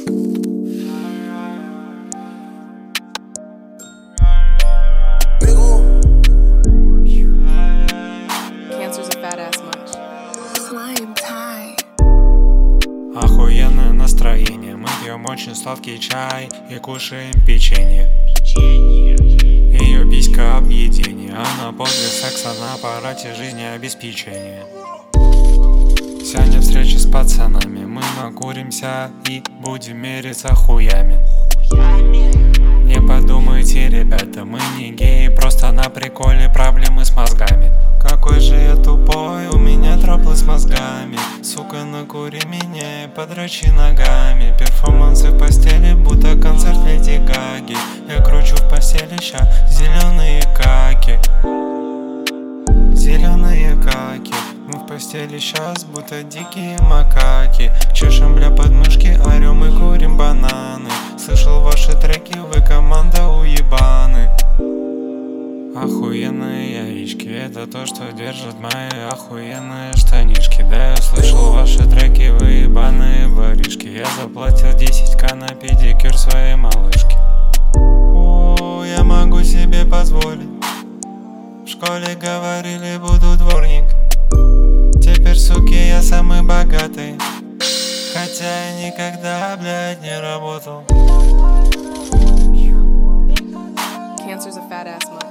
Cancer's a fat ass munch. Slime tie. Охуенное настроение, мы пьем очень сладкий чай и кушаем печенье. Ее писька объедение, она после секса на аппарате жизнеобеспечения. Сегодня встреча с пацанами, мы накуримся и будем мериться хуями. Не подумайте, ребята, мы не геи, просто на приколе проблемы с мозгами. Какой же я тупой, у меня траблы с мозгами. Сука, накури меня и подрочи ногами. Перформансы в постели, будто концерт Леди Гаги. Я кручу в постели ща зеленые каки. Зеленые каки. Мы в постели сейчас, будто дикие макаки. Чешем бля подмышки, орем и курим бананы. Слышал ваши треки, вы команда уебаны. Охуенные яички, это то, что держит мои охуенные штанишки. Да, я слышал ваши треки, вы ебаные воришки. Я заплатил 10к на педикюр своей малышки. О, я могу себе позволить. В школе говорили, буду дворник. Теперь, суки, я самый богатый. Хотя я никогда, блядь, не работал. Cancer's a fat ass munch.